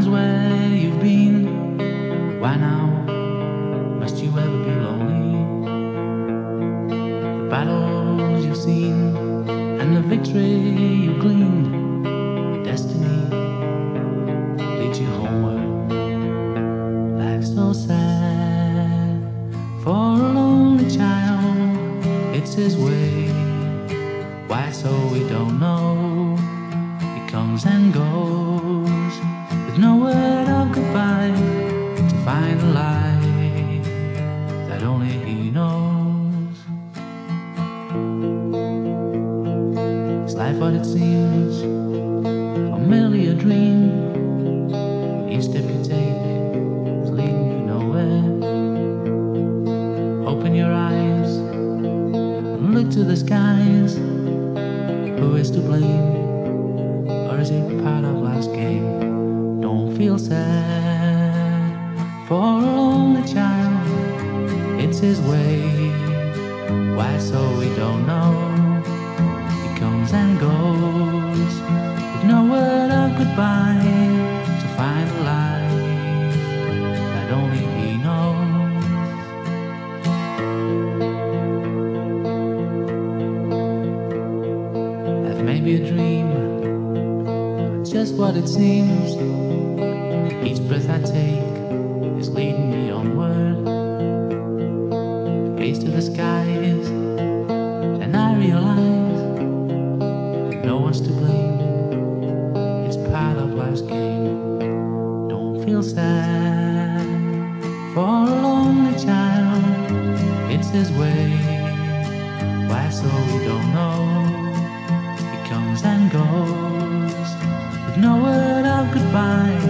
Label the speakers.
Speaker 1: times where you've been. Why now must you ever be lonely? The battles you've seen and the victory you gleaned, destiny leads you homeward. Life's so sad for a lonely child, it's his way. Why so we don't know? He comes and goes with no word of goodbye, to find a life that only he knows. Is life what it seems, or merely a dream? Each step you take is leading you nowhere. Open your eyes and look to the skies. Who is to blame? Or is it part of life's game? Don't feel sad for a lonely child, it's his way. Why so we don't know? He comes and goes with no word of goodbye, to find a life that only he knows. Life may be a dream, but just what it seems. Each breath I take is leading me onward. I gaze to the skies and I realize that no one's to blame. It's part of life's game. Don't feel sad for a lonely child, it's his way. Why so we don't know? He comes and goes with no word of goodbye,